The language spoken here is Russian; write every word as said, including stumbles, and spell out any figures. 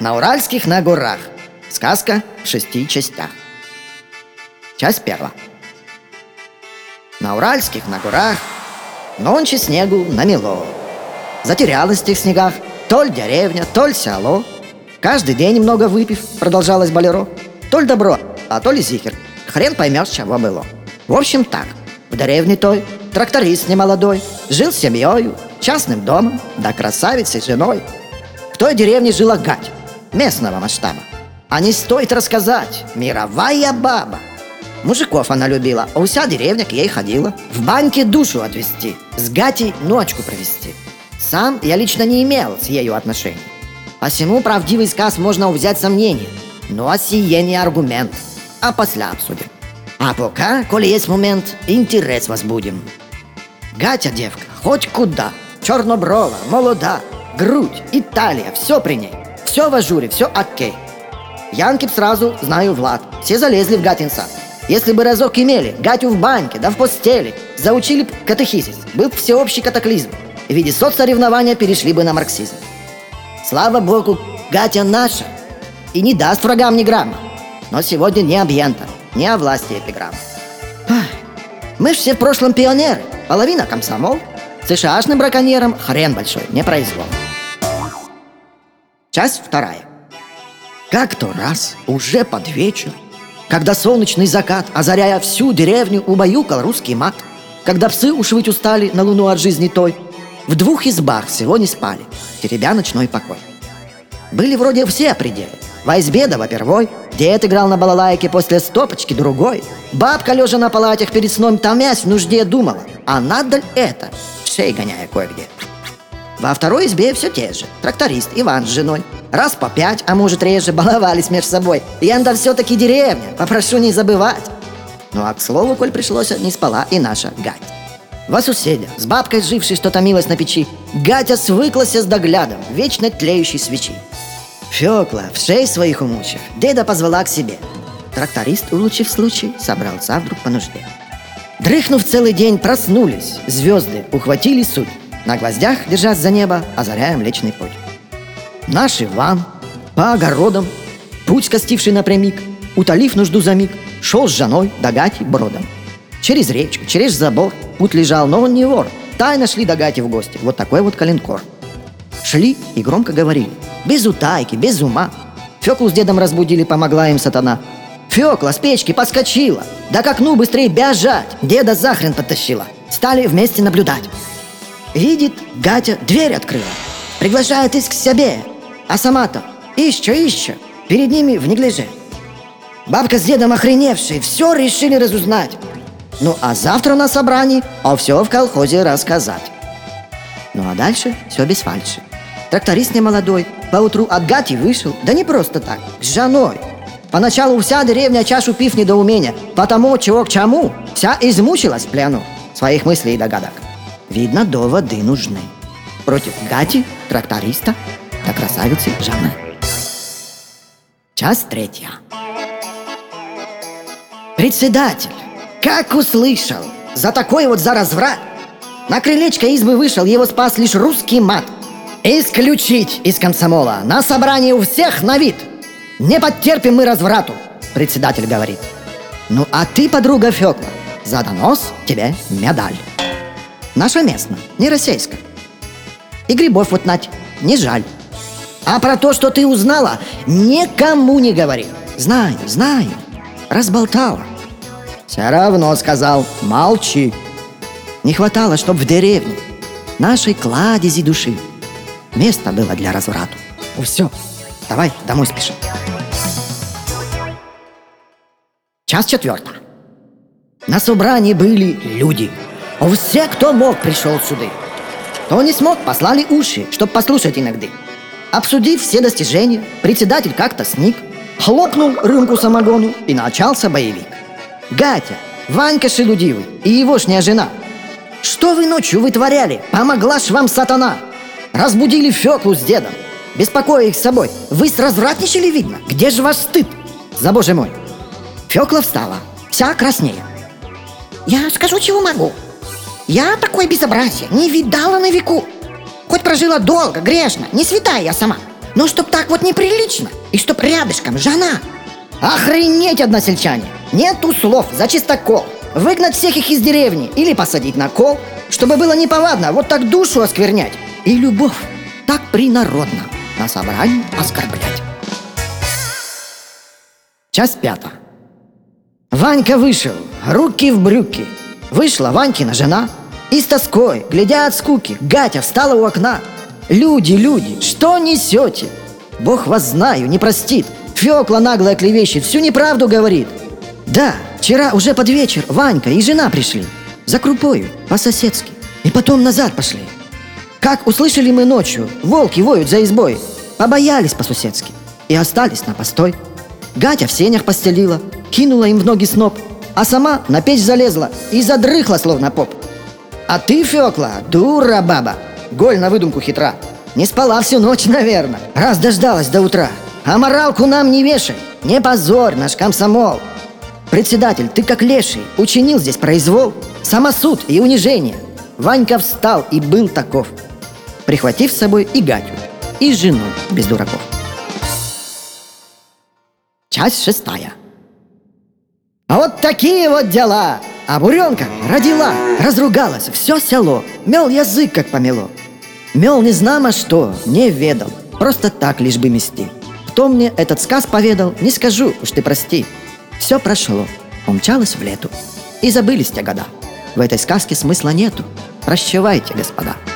На Уральских на горах. Сказка в шести частях. Часть первая. На Уральских на горах нонче снегу намело. Затерялась в тех снегах то ли деревня, то ли село. Каждый день немного выпив, продолжалось болеро. То ли добро, а то ли зихер. Хрен поймешь, чего было. В общем так, в деревне той тракторист немолодой жил с семьей, частным домом, да красавицей женой. В той деревне жила Гать, местного масштаба. А не стоит рассказать, мировая баба. Мужиков она любила, а вся деревня к ей ходила. В баньке душу отвести, с Гатей ночку провести. Сам я лично не имел с ею отношений. Посему правдивый сказ можно взять сомнение, но сие не аргумент, а после обсудим. А пока, коли есть момент, интерес возбудим. Гатя девка, хоть куда, черноброва, молода, грудь, Италия, все при ней. Все в ажуре, все окей. Янки б сразу, знаю, Влад, все залезли в Гатин сад. Если бы разок имели Гатю в баньке, да в постели, заучили б катехизис, был б всеобщий катаклизм. В виде соцсоревнования перешли бы на марксизм. Слава богу, Гатя наша и не даст врагам ни грамма. Но сегодня не об янтах, не о власти эпиграмма. Мы ж все в прошлом пионеры, половина комсомол. ЦШАшным браконьерам хрен большой, не произвол. Часть вторая. Как-то раз, уже под вечер, когда солнечный закат, озаряя всю деревню, убаюкал русский мат, когда псы уж выть устали на луну от жизни той, в двух избах всего не спали, теребя ночной покой. Были вроде все пределы. Во избе да во первой дед играл на балалайке после стопочки другой. Бабка, лежа на палатях перед сном, томясь в нужде, думала, а надо ли это, шеи гоняя кое-где. Во второй избе все те же. Тракторист Иван с женой. Раз по пять, а может реже, баловались между собой. Янда все-таки деревня, попрошу не забывать. Ну а к слову, коль пришлось, не спала и наша Гать. Во соседях, с бабкой, жившей, что томилась на печи, Гатя свыклась с доглядом вечно тлеющей свечи. Фёкла, в шеи своих умучив, деда позвала к себе. Тракторист, улучив случай, собрался вдруг по нужде. Дрыхнув целый день, проснулись, звезды ухватили суть. На гвоздях, держась за небо, озаряя Млечный Путь. Наш Иван по огородам, путь скостивший напрямик, утолив нужду за миг, шел с женой до Гати бродом. Через речку, через забор путь лежал, но он не вор. Тайно шли до Гати в гости, вот такой вот калинкор. Шли и громко говорили, без утайки, без ума. Фёклу с дедом разбудили, помогла им сатана. Фёкла с печки подскочила, да к окну быстрее бежать, деда за хрен подтащила. Стали вместе наблюдать. Видит, Гатя дверь открыла, приглашает их к себе, а сама-то ища, ища, перед ними в неглиже. Бабка с дедом охреневшие все решили разузнать. Ну а завтра на собрании о все в колхозе рассказать. Ну а дальше все без фальши. Тракторист немолодой поутру от Гати вышел, да не просто так, с женой. Поначалу вся деревня, чашу пив недоумения, потому чего к чему, вся измучилась в плену своих мыслей и догадок. Видно, доводы нужны. Против Гати, тракториста, да красавицы жены. Часть третья. Председатель, как услышал за такой вот за разврат, на крылечко избы вышел, его спас лишь русский мат. Исключить из комсомола, на собрании у всех на вид. Не потерпим мы разврату, председатель говорит. Ну а ты, подруга Фёкла, за донос тебе медаль. Наша местная, не российская. И грибов вот нать, не жаль. А про то, что ты узнала, никому не говори. Знаю, знаю, разболтала. Все равно сказал, молчи. Не хватало, чтоб в деревне нашей кладези души место было для разврата. Ну все, давай домой спешим. Часть четвертая. На собрании были люди. Все, кто мог, пришел сюда. Кто не смог, послали уши, чтоб послушать иногда. Обсудив все достижения, председатель как-то сник, хлопнул рюмку самогону, и начался боевик. Гатя, Ванька шелудивый и егошняя жена. Что вы ночью вытворяли? Помогла ж вам сатана. Разбудили Фёклу с дедом, беспокоя их с собой. Вы сразвратничали, видно? Где же ваш стыд? За боже мой. Фёкла встала, вся краснея. Я скажу, чего могу. Я такое безобразие не видала на веку. Хоть прожила долго, грешно, не святая я сама. Но чтоб так вот неприлично, и чтоб рядышком жена. Охренеть, односельчане! Нету слов за чистокол. Выгнать всех их из деревни или посадить на кол, чтобы было неповадно вот так душу осквернять. И любовь так принародно на собрании оскорблять. Часть пятая. Ванька вышел, руки в брюки. Вышла Ванькина жена. И с тоской, глядя от скуки, Гатя встала у окна. Люди, люди, что несете? Бог вас знаю, не простит. Фёкла наглая клевещет, всю неправду говорит. Да, вчера уже под вечер Ванька и жена пришли. За крупою, по-соседски. И потом назад пошли. Как услышали мы ночью, волки воют за избой, побоялись по-соседски и остались на постой. Гатя в сенях постелила, кинула им в ноги сноп, а сама на печь залезла и задрыхла, словно поп. А ты, Фёкла, дура баба, голь на выдумку хитра. Не спала всю ночь, наверное, раз дождалась до утра. А моралку нам не вешай, не позорь наш комсомол. Председатель, ты как леший, учинил здесь произвол, самосуд и унижение. Ванька встал и был таков, прихватив с собой и Гатю, и жену без дураков. Часть шестая. А вот такие вот дела. А буренка родила, разругалась, все село, мел язык как помело. Мел не знамо что, не ведал, просто так лишь бы мести. Кто мне этот сказ поведал, не скажу, уж ты прости. Все прошло, умчалось в лету, и забылись те года. В этой сказке смысла нету. Прощавайте, господа.